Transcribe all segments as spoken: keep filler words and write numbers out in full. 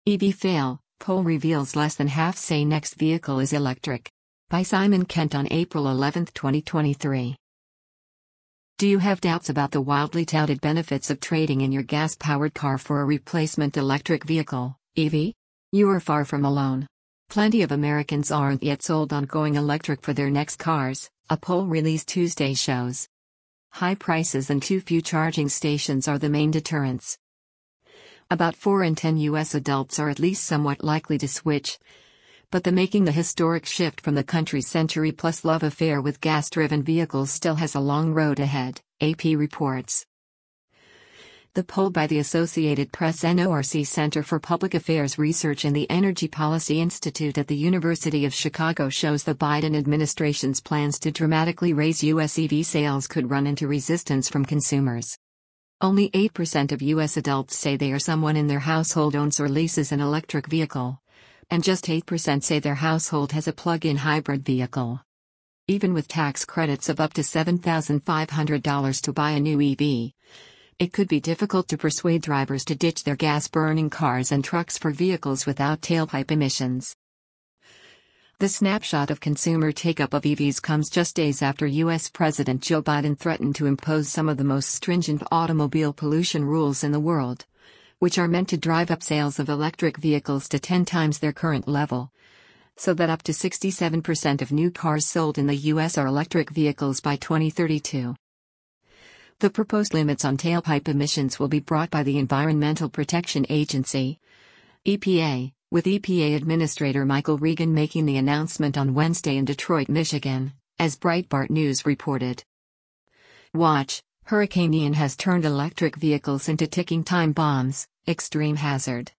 E V fail, poll reveals less than half say next vehicle is electric. By Simon Kent on April eleventh, twenty twenty-three. Do you have doubts about the wildly touted benefits of trading in your gas-powered car for a replacement electric vehicle, E V? You are far from alone. Plenty of Americans aren't yet sold on going electric for their next cars, a poll released Tuesday shows. High prices and too few charging stations are the main deterrents. About four in ten U S adults are at least somewhat likely to switch, but the making the historic shift from the country's century-plus love affair with gas-driven vehicles still has a long road ahead, A P reports. The poll by the Associated Press N O R C Center for Public Affairs Research and the Energy Policy Institute at the University of Chicago shows the Biden administration's plans to dramatically raise U S E V sales could run into resistance from consumers. Only eight percent of U S adults say they or someone in their household owns or leases an electric vehicle, and just eight percent say their household has a plug-in hybrid vehicle. Even with tax credits of up to seven thousand five hundred dollars to buy a new E V, it could be difficult to persuade drivers to ditch their gas-burning cars and trucks for vehicles without tailpipe emissions. The snapshot of consumer take-up of E Vs comes just days after U S President Joe Biden threatened to impose some of the most stringent automobile pollution rules in the world, which are meant to drive up sales of electric vehicles to ten times their current level, so that up to sixty-seven percent of new cars sold in the U S are electric vehicles by twenty thirty-two. The proposed limits on tailpipe emissions will be brought by the Environmental Protection Agency, E P A, with E P A Administrator Michael Regan making the announcement on Wednesday in Detroit, Michigan, as Breitbart News reported. Watch, Hurricane Ian has turned electric vehicles into ticking time bombs, extreme hazard.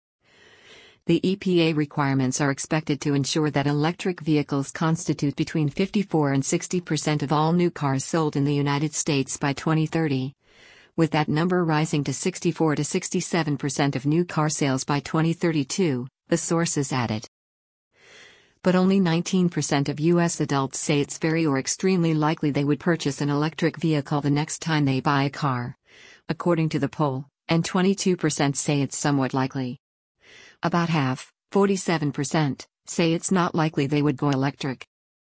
The E P A requirements are expected to ensure that electric vehicles constitute between fifty-four and sixty percent of all new cars sold in the United States by twenty thirty, with that number rising to sixty-four to sixty-seven percent of new car sales by twenty thirty-two, the sources added. But only nineteen percent of U S adults say it's very or extremely likely they would purchase an electric vehicle the next time they buy a car, according to the poll, and twenty-two percent say it's somewhat likely. About half, forty-seven percent, say it's not likely they would go electric.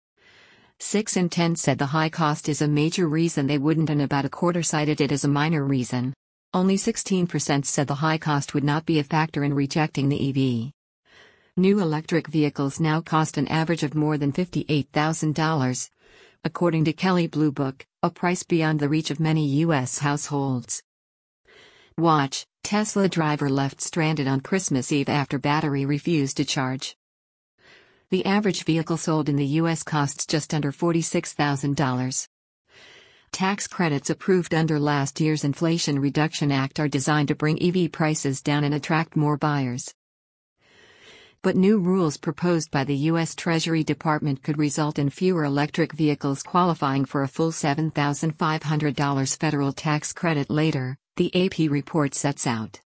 six in ten said the high cost is a major reason they wouldn't, and about a quarter cited it as a minor reason. Only sixteen percent said the high cost would not be a factor in rejecting the E V. New electric vehicles now cost an average of more than fifty-eight thousand dollars, according to Kelley Blue Book, a price beyond the reach of many U S households. Watch, Tesla driver left stranded on Christmas Eve after battery refused to charge. The average vehicle sold in the U S costs just under forty-six thousand dollars. Tax credits approved under last year's Inflation Reduction Act are designed to bring E V prices down and attract more buyers. But new rules proposed by the U S Treasury Department could result in fewer electric vehicles qualifying for a full seven thousand five hundred dollars federal tax credit later, the A P report sets out.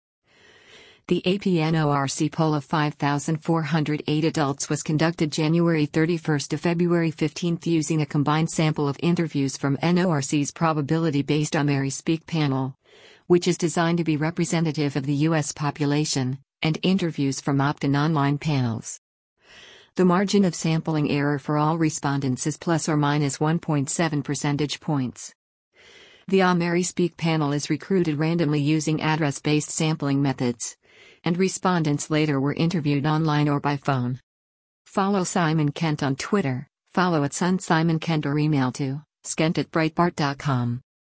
The A P N O R C poll of five thousand four hundred eight adults was conducted January thirty-first to February fifteenth using a combined sample of interviews from N O R C's probability-based AmeriSpeak panel, which is designed to be representative of the U S population, and interviews from opt-in online panels. The margin of sampling error for all respondents is plus or minus one point seven percentage points. The AmeriSpeak panel is recruited randomly using address-based sampling methods, and respondents later were interviewed online or by phone. Follow Simon Kent on Twitter, follow at Sun Simon Kent or email to skent at breitbart dot com.